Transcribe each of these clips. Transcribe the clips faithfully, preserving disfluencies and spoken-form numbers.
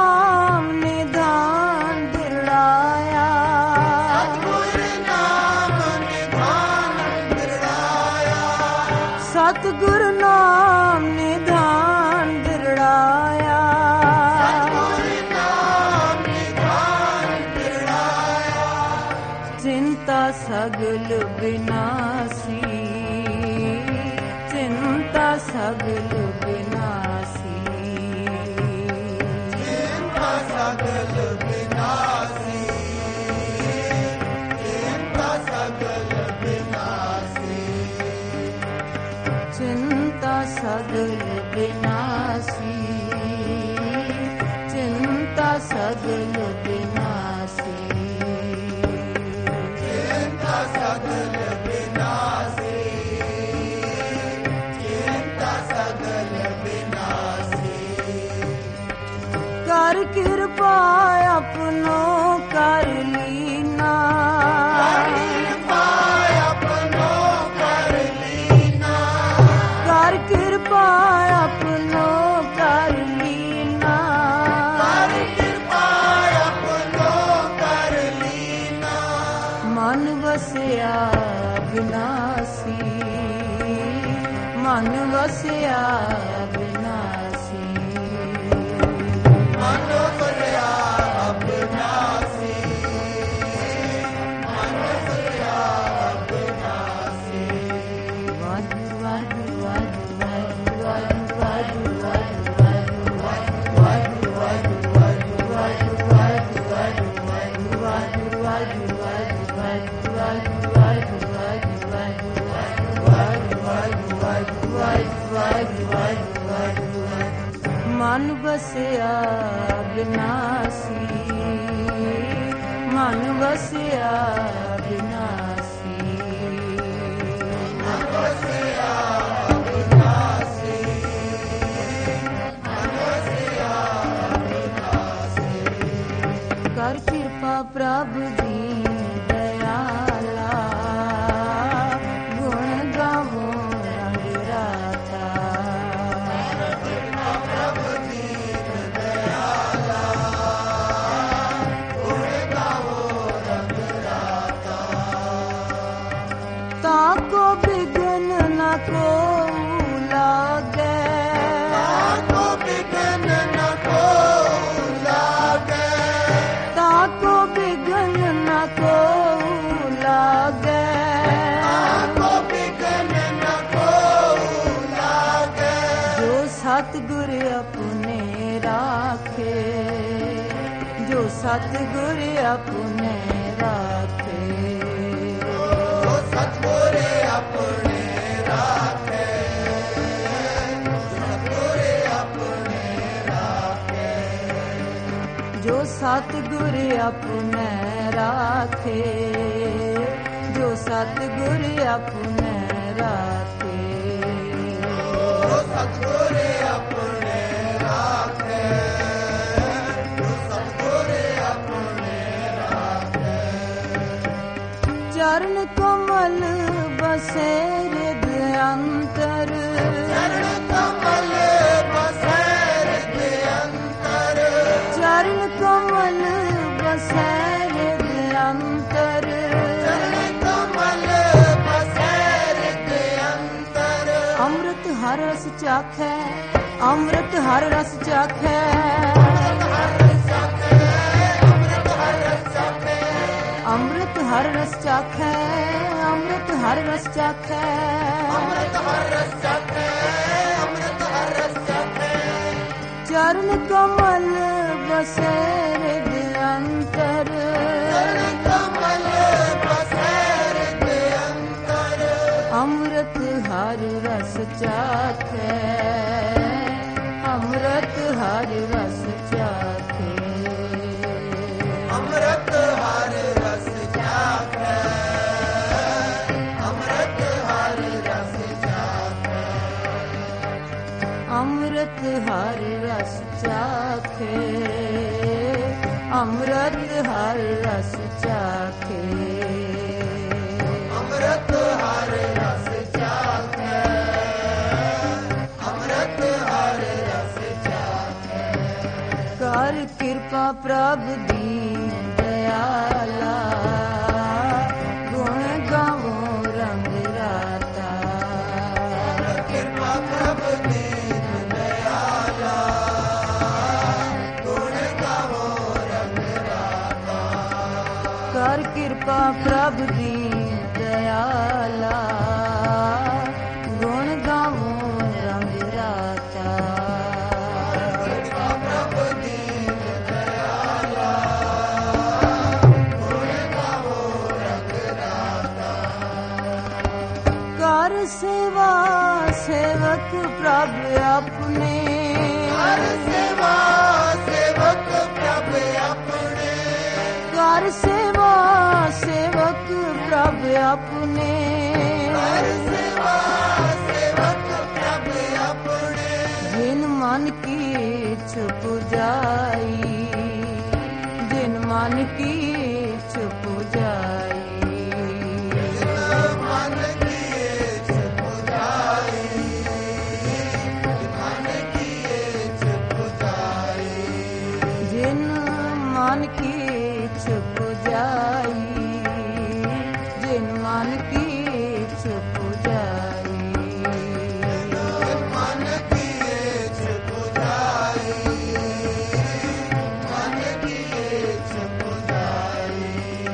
ਨਾਮ ਨਿਧਾਨ ਦਿੜਾਇਆ, ਸਤਿਗੁਰ ਨਾਮ ਨਿਧਾਨ ਦਿੜਾਇਆ, ਸਤਿਗੁਰ ਨਾਮ ਨਿਧਾਨ ਦਿੜਾਇਆ, ਸਤਿਗੁਰ ਨਾਮ ਨਿਧਾਨ ਦਿੜਾਇਆ, ਚਿੰਤਾ ਸਗਲ ਬਿਨਾਸੀ, ਚਿੰਤਾ ਸਗਲ ਬਿਨਾਸੀ, ਚਿੰਤਾ ਸਗਲ ਬਿਨਾਸੀ, ਚਿੰਤਾ ਸਗਲ ਬਿਨਾਸੀ, ਚਿੰਤਾ ਸਗਲ ਬਿਨਾਸੀ, ਚਿੰਤਾ ਸਗਲ ਬਿਨਾਸੀ, ਚਿੰਤਾ ਸਗਲ ਬਿਨਾਸੀ, ਚਿੰਤਾ ਸਗਲ ਬਿਨਾਸੀ, ਕਰ ਕਿਰਪਾ ਆਪਣੋ ਕਰ ਲੀਨਾ, ਕਿਰਪਾ ਆਪਣੋ ਕਰ ਲੀਨਾ, ਕਰ ਕਿਰਪਾ ਆਪਣੋ ਕਰ ਲੀਨਾ, ਕਰ ਕਿਰਪਾ ਆਪਣੋ ਕਰ ਲੀਨਾ, ਮਨ ਵਸਿਆ ਬਿਨਾਸੀ, ਮਨ ਵਸਿਆ ਬਿਨਾਸੀ, ਮਨ ਵਸਿਆ ਅਬਿਨਾਸੀ, ਮਨ ਵਸਿਆ ਅਬਿਨਾਸੀ, ਵਾਹਿਗੁਰੂ ਵਾਹਿਗੁਰੂ ਵਾਹਿਗੁਰੂ ਵਾਹਿਗੁਰੂ ਵਾਹਿਗੁਰੂ ਵਾਹਿਗੁਰੂ ਵਾਹਿਗੁਰੂ ਵਾਹਿਗੁਰੂ ਵਾਹਿਗੁਰੂ ਵਾਹਿਗੁਰੂ ਵਾਹਿਗੁਰੂ ਵਾਹਿਗੁਰੂ ਮਨ ਵਸਿਆ ਬਿਨਾਸੀ, ਮਨ ਵਸਿਆ ਬਿਨਾਸੀ, ਮਨ ਵਸਿਆ ਅਬਿਨਾਸੀ, ਮਨ ਵਸਿਆ ਅਬਿਨਾਸੀ, ਕਰ ਕਿਰਪਾ ਪ੍ਰਭ ਦੀ ਦਇਆਲਾ, ਗੁਣ ਗਾਵੋ ਰੰਗ ਰਾਤਾ, ਪ੍ਰਭ ਦੀਨ ਦਇਆਲਾ, ਗੁਣ ਗਾਵੋ ਰੰਗ ਰਾਤਾ, ਤਾਕੋ ਬਿਗਨ ਨ ਕੋ ਲਾਗੇ, ਤਾਕੋ ਬਿਘਨ ਨ ਕੋ ਲਾਗੇ, ਤਾਕੋ ਬਿਗਨ ਨ ਕੋ ਲਾਗੇ, ਤਾਕੋ ਬਿਘਨ ਨ ਕੋ ਲਾਗੇ, ਜੋ ਸਤਿਗੁਰ ਆਪਣੇ ਰਾਖੇ, ਜੋ ਸਤਿਗੁਰ ਆਪਣੇ ਰਾਖੇ, ਜੋ ਸਤਿਗੁਰ ਆਪਣੇ ਰਾਖੇ, ਸਤਿਗੁਰ ਆਪਣੇ ਰਾਖੇ, ਜੋ ਸਤਿਗੁਰ ਆਪਣੇ ਰਾਖੇ, ਜੋ ਸਤਿਗੁਰ ਆਪਣੇ ਰਾਖੇ, ਜੋ ਸਤਿਗੁਰ ਆਪਣੇ ਰਾਖੇ, ਜੋ ਸਤਿਗੁਰ ਆਪਣੇ ਰਾਖੇ, ਚਰਨ ਕਮਲ ਬਸੇ ਹਿਰਦ ਅੰਤਰ, ਚਰਨ ਕਮਲ ਬਸੈ ਹਿਰਦਿ ਅੰਤਰ, ਚਰਨ ਕਮਲ ਬਸੇ ਹਿਰਦ ਅੰਤਰ, ਚਰਨ ਕਮਲ ਬਸੈ ਹਿਰਦਿ ਅੰਤਰ, ਅੰਮ੍ਰਿਤ ਹਰ ਰਸ ਚਾਖੈ, ਅੰਮ੍ਰਿਤ ਹਰ ਰਸ ਚਾਖੈ, ਅੰਮ੍ਰਿਤ ਹਰ ਰਸ ਚਾਖੈ, ਅੰਮ੍ਰਿਤ ਹਰ ਰਸ ਚਾਖੈ, ਅੰਮ੍ਰਿਤ ਹਰ ਰਸ ਚਾਖੈ, ਅੰਮ੍ਰਿਤ ਹਰ ਰਸ ਚਾਖੈ, ਚਰਨ ਕਮਲ ਬਸੇ ਹਿਰਦ ਅੰਤਰ, ਚਰਨ ਕਮਲ ਬਸੈ ਹਿਰਦਿ ਅੰਤਰ, ਅੰਮ੍ਰਿਤ ਹਰ ਰਸ ਚਾਖੈ, ਅੰਮ੍ਰਿਤ ਹਰ ਰਸ ਚਾਖੈ, ਅੰਮ੍ਰਿਤ ਹਰ ਰਸ ਚਾਖੈ, ਅੰਮ੍ਰਿਤ ਹਰ ਰਸ ਚਾਖੈ, ਅੰਮ੍ਰਿਤ ਹਰ ਰਸ ਚਾਖੇ, ਅੰਮ੍ਰਿਤ ਹਰ ਰਸ ਚਾਖੇ, ਅੰਮ੍ਰਿਤ ਹਰ ਰਸ ਚਾਖੈ, ਅੰਮ੍ਰਿਤ ਹਰ ਰਸ ਚਾਖੈ, ਕਰ ਕਿਰਪਾ ਪ੍ਰਭ ਦੀਨ ਦਇਆਲਾ, ਗੁਣ ਗਾਵੋ ਰੰਗ ਰਾਤਾ। ਕਿਰਪਾ ਪ੍ਰਭ ਦੀਨ ਦਇਆਲਾ, ਗੁਣ ਗਾਵੋ ਰੰਗ ਰਾਤਾ। ਕਰ ਕਿਰਪਾ ਪ੍ਰਭ ਦੀਨ ਦਇਆਲਾ, ਗੁਣ ਗਾਵੋ ਰੰਗ ਰਾਤਾ। ਕਿਰਪਾ ਪ੍ਰਭ ਦੀਨ ਦਇਆਲਾ, ਗੁਣ ਗਾਵੋ ਰੰਗ ਰਾਤਾ। ਕਰ ਸੇਵਾ ਸੇਵਕ ਪ੍ਰਭ ਆਪਣੇ, ਕਰ ਸੇਵਾ ਸੇਵਕ ਪ੍ਰਭ ਆਪਣੇ, ਕਰ ਸੇਵਾ ਸੇਵਕ ਪ੍ਰਭ ਆਪਣੇ। ਕਰ ਸੇਵਾ ਸੇਵਕ ਪ੍ਰਭ ਆਪਣੇ, ਜਿਨ ਮਨ ਕੀ ਇੱਛ ਪੁਜਾਈ, ਜਿਨ ਮਨ ਕੀ ਇੱਛ ਪੁਜਾਈ। ਮਨ ਕੀ ਇੱਛ ਪੁਜਾਈ, ਮਨ ਕੀ ਇੱਛ ਪੁਜਾਈ। ਜਿਨ ਮਨ ਕੀ ਇੱਛ ਪੁਜਾਈ, ਜਿਨ ਮਨ ਕੀ ਇੱਛ ਪੁਜਾਈ। ਮਨ ਕੀ ਇੱਛ ਪੁਜਾਈ, ਮਨ ਕੀ ਇੱਛ ਪੁਜਾਈ।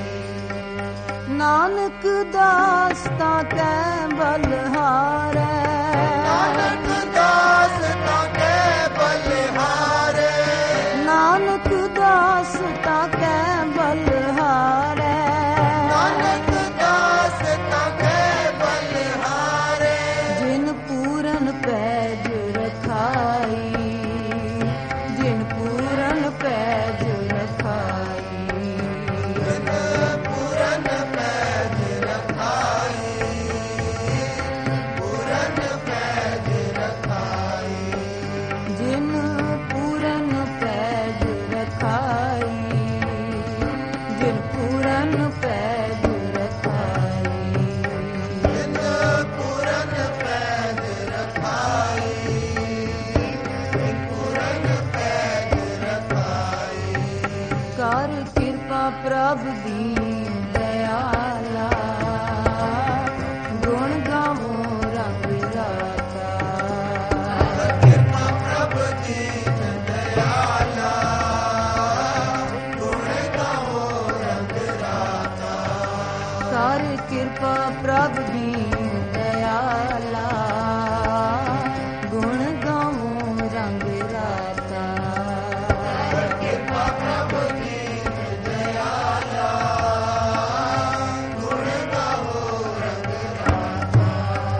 ਨਾਨਕ ਦਾਸ ਤਾਂ ਕੈ ਬਲਹਾਰੈ, ਨਾਨਕ ਦਾਸ ਤਾਂ ਕੈ ਬਲਿਹਾਰੇ, ਨਾਨਕ ਦਾਸ ਤਾਂ ਕੈ ਬਲਹਾਰੈ। ਨਾਨਕ ਦਾਸ ਤਾਂ ਕੈ ਬਲਿਹਾਰੇ। ਜਿਨ ਪੂਰਨ ਪੈਜ ਰਖਾਈ, ਜਿਨ ਪੂਰਨ ਪੈਜ ਰਖਾਈ। ਜਿਨ ਪੂਰਨ ਪੈਜ ਰਖਾਈ, ਪੂਰਨ ਪੈਜ ਰਖਾਈ। ਜਿਨ ਪੂਰਨ ਪੈਜ ਰਖਾਈ, ਜਿਨ ਪੂਰਨ ਪੈਜ ਰਖਾਈ। ਜਿਨ ਪੂਰਨ ਪੈਜ ਰਖਾਈ, ਪੂਰਨ ਪੈਜ ਰਖਾਈ। ਕਰ ਕਿਰਪਾ ਪ੍ਰਭ ਦੀਨ ਦਇਆਲਾ, ਗੁਣ ਗਾਵੋ ਰੰਗ ਰਾਤਾ। ਕਿਰਪਾ ਪ੍ਰਭ ਦੀਨ ਦਇਆਲਾ, ਗੁਣ ਗਾਵੋ ਰੰਗ ਰਾਤਾ। ਕਰ ਕਿਰਪਾ ਪ੍ਰਭ ਦੀਨ ਦਇਆਲਾ, ਗੁਣ ਗਾਵੋ ਰੰਗ ਰਾਤਾ। ਕਿਰਪਾ ਪ੍ਰਭ ਦੀਨ ਦਇਆਲਾ, ਗੁਣ ਗਾਵੋ ਰੰਗ ਰਾਤਾ।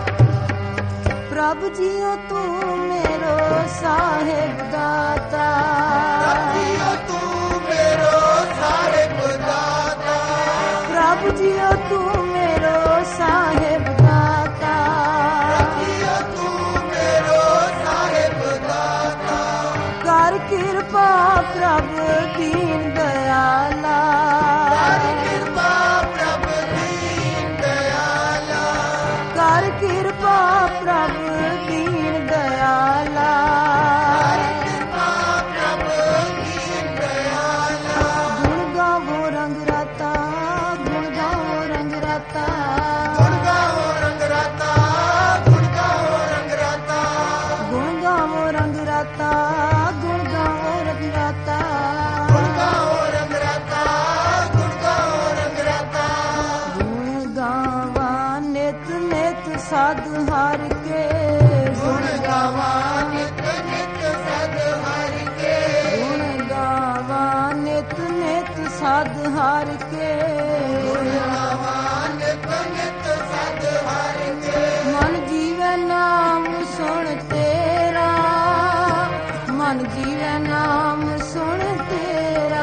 ਪ੍ਰਭ ਜੀਓ ਤੂੰ ਮੇਰੋ ਸਾਹਿਬ ਦਾਤਾ, ਜੀਓ ਤੂੰ ਮੇਰੋ ਸਾਹਿਬ ਦਾਤਾ, ਪ੍ਰਭ ਜੀਓ ਤੂੰ ਮੇਰੋ ਸਾਹਿਬ ਦਾਤਾ। ਜੀਓ ਤੂੰ ਮੇਰੋ ਸਾਹਿਬ ਦਾਤਾ। ਕਰ ਕਿਰਪਾ ਪ੍ਰਭ ਦੀਨ ਦਇਆਲਾ, ਕਰ ਕਿਰਪਾ ਪ੍ਰਭ ਦੀਨ ਦਇਆਲਾ, ਕਰ ਕਿਰਪਾ ਪ੍ਰਭ ਦੀਨ ਦਇਆਲਾ। ਕਰ ਕਿਰਪਾ ਪ੍ਰਭ ਦੀਨ ਦਇਆਲਾ। ਗੁਣ ਗਾਵੋ ਰੰਗ ਰਾਤਾ, ਗੁਣ ਗਾਵੋ ਰੰਗ ਰਾਤਾ। ਗੁਣ ਗਾਵੋ ਰੰਗ ਰਾਤਾ, ਗੁਣ ਗਾਵੋ ਰੰਗ ਰਾਤਾ। ਗੁਣ ਗਾਵੋ ਰੰਗ ਰਾਤਾ, ਗੁਣ ਗਾਵੋ ਰੰਗ ਰਾਤਾ। ਗੁਣ ਗਾਵੋ ਰੰਗ ਰਾਤਾ, ਗੁਣ ਗਾਵੋ ਰੰਗ ਰਾਤਾ। ਗੁਣ ਗਾਵਾ ਨਿਤ ਨਿਤ ਸਦ ਹਰ ਕੇ, ਗੁਣ ਗਾਵਾ ਨਿਤ ਨਿਤ ਸਦ ਹਰਿ ਕੇ। ਗੁਣ ਗਾਵਾ ਨਿਤ ਨਿਤ ਸਦ ਹਰ ਕੇ। ਗੁਣ ਗਾਵਾ ਨਿਤ ਨਿਤ ਸਦ ਹਰਿ ਕੇ। ਮਨ ਜੀਵੈ ਨਾਮ ਸੁਣ ਤੇਰਾ, ਮਨ ਜੀਵੈ ਨਾਮ ਸੁਣ ਤੇਰਾ।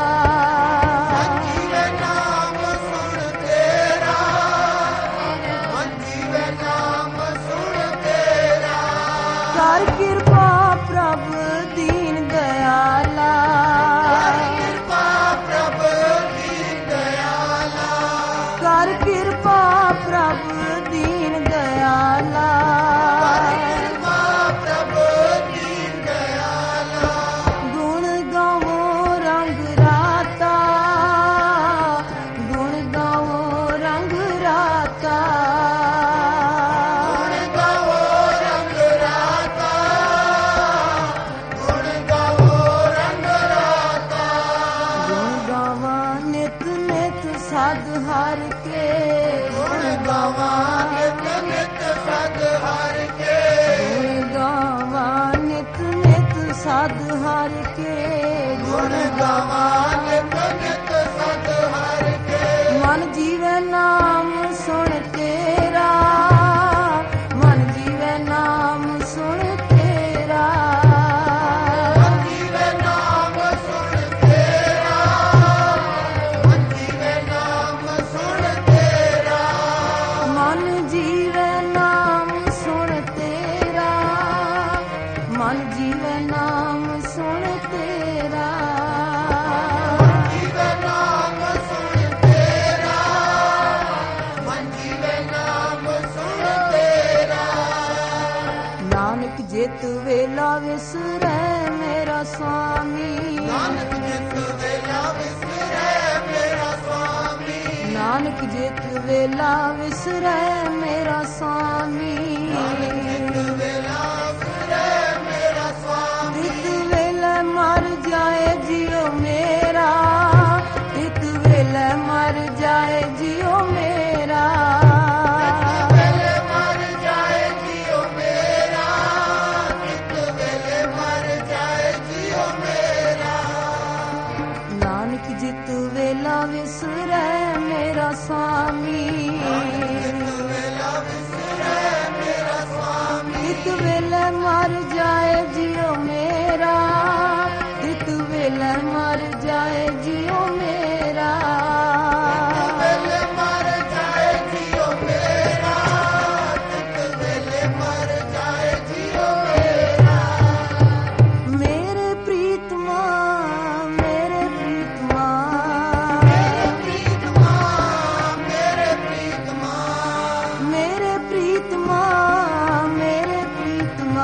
ਜੀਵੇ ਨਾਮ ਸੁਣ ਤੇਰਾ, ਮਨ ਜੀਵੇ ਨਾਮ ਸੁਣ ਤੇਰਾ। ਕਰ ਕਿਰਪਾ ਪ੍ਰਭ ਦੀਨ ਦਇਆਲਾ, ਕਰ ਕਿਰਪਾ ਪ੍ਰਭ ਦੀਨ ਦਇਆਲਾ, ਸਦ ਹਰ ਕੇ ਗੁਣ ਗਾਵਾਂ ਨਿਤ ਨਿਤ ਸਦ ਹਰ ਕੇ ਗੁਣ ਗਾਵਾਂ ਨਿਤ ਨਿਤ ਸਦ ਹਰ ਕੇ ਗੁਣ ਗਾਵਾਂ ਨਿਤ ਨਿਤ ਸਦ ਹਰ ਕੇ ਮਨ ਜੀਵੇ ਨਾਮ ਸੁਣ ਤੇਰਾ ਮਨ ਜੀਵੇ ਨਾਮ ਸੁਣ ਤੇਰਾ ਮਨ ਜੀਵੇ ਨਾਮ ਸੁਣ ਤੇਰਾ ਮਨ ਜੀਵੇ ਨਾਮ ਸੁਣ ਤੇਰਾ ਮਨ ਜੀਵੇ ਨਾਮ ਸੁਣ ਤੇਰਾ ਮਨ ਜੀਵੇ ਨਾਮ ਸੁਣ ਤੇਰਾ ਜੀਵੇ ਨਾਮ ਸੁਣ ਤੇਰਾ ਮਨ ਜੀਵੇ ਨਾਮ ਸੁਣ ਤੇਰਾ ਨਾਨਕ ਜਿਤ ਵੇਲਾ ਵਿਸਰੈ ਮੇਰਾ ਸੁਆਮੀ ਨਾਨਕ ਜਿਤ ਵੇਲਾ ਵਿਸਰੈ ਮੇਰਾ ਸੁਆਮੀ ਨਾਨਕ ਜਿਤ ਵੇਲਾ ਵਿਸਰੈ ਮੇਰਾ ਸੁਆਮੀ ਨਾਨਕ ਜਿਤ ਵੇਲਾ ਵਿਸਰੈ ਮੇਰਾ ਸੁਆਮੀ ਤਿਤ ਵੇਲੇ ਮਰ ਜਾਏ ਜਿਉ ਮੇਰਾ ਤਿਤ ਵੇਲੇ ਮਰ ਜਾਏ ਜਿਉ ਮੇਰਾ ਵੇਲੇ ਮਰ ਜਾਏ ਜੀਉ ਮੇਰਾ ਕਿਤ ਵੇਲੇ ਮਰ ਜਾਏ ਜੀਉ ਮੇਰਾ ਨਾਨਕ ਜਿਤ ਵੇਲਾ ਵਿਸਰੈ ਮੇਰਾ ਸੁਆਮੀ ਵੇਲਾ ਵਿਸਰੈ ਮੇਰਾ ਸੁਆਮੀ ਤਿਤ ਵੇਲੇ ਮਰ ਜਾਏ ਜਿਉ ਮੇਰਾ ਤਿਤ ਵੇਲੇ ਮਰ ਜਾਏ ਜਿਉ ਮੇਰਾ ਵੇਲੇ ਮਰ ਜਾਏ ਜੀਉ ਮੇਰਾ ਕਿਤ ਵੇਲੇ ਮਰ ਜਾਏ ਜੀਉ ਮੇਰਾ ਮੇਰੇ ਪ੍ਰੀਤਮਾ ਮੇਰੇ ਪ੍ਰੀਤਮਾ ਪ੍ਰੀਤਮਾ ਮੇਰੇ ਪ੍ਰੀਤਮਾ ਮੇਰੇ ਪ੍ਰੀਤਮਾ ਮੇਰੇ ਪ੍ਰੀਤਮਾ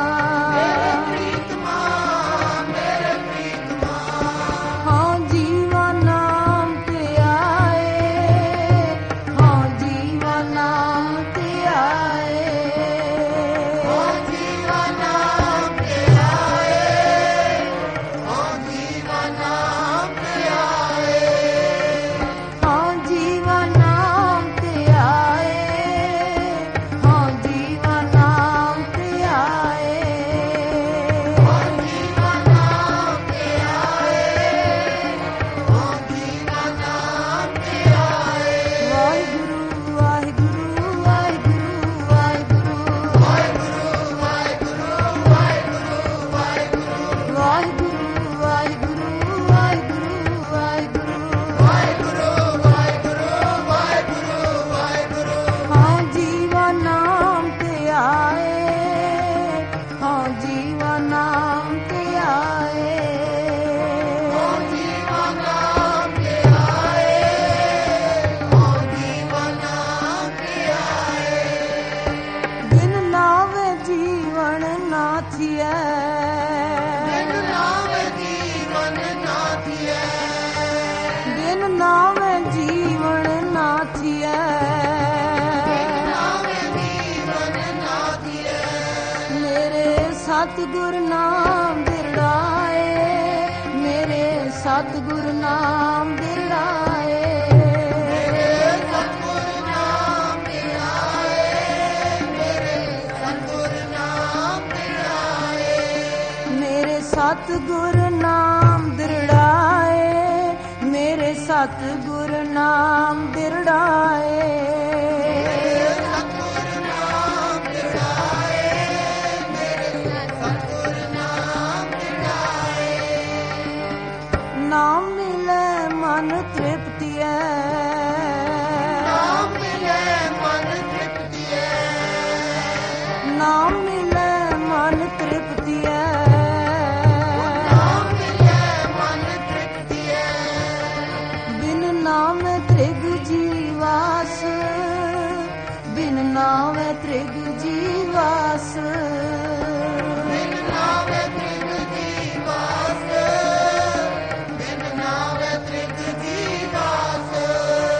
ਪ੍ਰੀਤਮਾ ਮੇਰੇ ਪ੍ਰੀਤਮਾ ਹਾਂ ਜੀਵਾ ਨਾਮ ਤੇ ਆਏ ਹਾਂ ਜੀਵਾ ਨਾਮ ਤੇ ਆਏ ਓ ਜੀਵਾ ਨਾਮ ਤੇ ਆਏ ਓ ਜੀਵਾ ਨਾਮ ਤੇ ਆਏ ਹਾਂ ਜੀਵਾ ਨਾਮ ਤੇ ਆਏ ਹਾਂ ਜੀਵਾ ਨਾਮ ਤੇ ਆਏ ਓ ਜੀਵਾ ਨਾਮ ਤੇ ਆਏ ਓ ਜੀਵਾ ਨਾਮ ਤੇ ਆਏ ਵਾਹਿਗੁਰੂ ਵਾਹਿਗੁਰੂ ਵਾਹਿਗੁਰੂ ਵਾਹਿਗੁਰੂ ਵਾਹਿਗੁਰੂ ਵਾਹਿਗੁਰੂ ਵਾਹਿਗੁਰੂ ਵਾਹਿਗੁਰੂ ਵਾਹਿਗੁਰੂ ਵਾਹਿਗੁਰੂ ਵਾਹਿਗੁਰੂ ਵਾਹਿਗੁਰੂ ਵਾਹਿਗੁਰੂ ਵਾਹਿਗੁਰੂ ਵਾਹਿਗੁਰੂ ਵਾਹਿਗੁਰੂ ਹਾਂ ਜੀਵਾ ਨਾਮ ਤੇ ਆਏ ਹਾਂ ਜੀਵਾ ਨਾਮ ਤੇ ਆਏ ਜੀਵਾ ਨਾਮ ਤੇ ਆਏ ਓ ਜੀਵਾ ਨਾਮ ਤੇ ਆਏ ਬਿਨ ਨਾਵੇ ਜੀਵਨ ਨਾ ਥੀਐ ਬਿਨ ਨਾਮ ਜੀਵਨ ਨਾ ਥੀਐ ਬਿਨ ਨਾਵੇ ਜੀਵਨ ਨਾ ਥੀਐ ਨਾਮ ਜੀਵਨ ਨਾ ਥੀਐ ਮੇਰੇ ਸਤਿਗੁਰ ਨਾਮ ਦਿਰੜਾਏ ਮੇਰੇ ਸਤਿਗੁਰ ਨਾਮ ਦਿਰੜਾਏ ਸਤਿਗੁਰ ਨਾਮ ਤੇ ਆਏ ਮੇਰੇ ਸਤਿਗੁਰ ਨਾਮ ਤੇ ਆਏ ਮੇਰੇ ਸਤਿਗੁਰ ਨਾਮ ਦਿਰੜਾਏ ਮੇਰੇ ਸਤਿਗੁਰ ਨਾਮ ਦਿਰੜਾਏ ਸਤਿਗੁਰ ਨਾਮ ਤੇ ਆਏ ਮੇਰੇ ਸਤਿਗੁਰ ਨਾਮ ਤੇ ਆਏ ਨਾਮ ਮਿਲੇ ਮਨ ਤ੍ਰਿਪਤੀਐ ਨਾਮ ਮਿਲੇ ਮਨ ਤ੍ਰਿਪਤੀਐ ਨਾਮ ਮਿਲੇ ਮਨ ਤ੍ਰਿਪਤੀਐ ਨਾਮ ਮਿਲੇ ਮਨ ਤ੍ਰਿਪਤੀਐ ਬਿਨ ਨਾਮ ਤ੍ਰਿਗ ਜੀਵਾਸ ਬਿਨ ਨਾਮ ਤ੍ਰਿਗ ਜੀਵਾਸ ਬਿਨ ਨਾਵੇ ਤ੍ਰਿਗ ਜੀਵਾਸ ਬਿਨ ਨਾਵੇ ਤ੍ਰਿਗ ਜੀਵਾਸ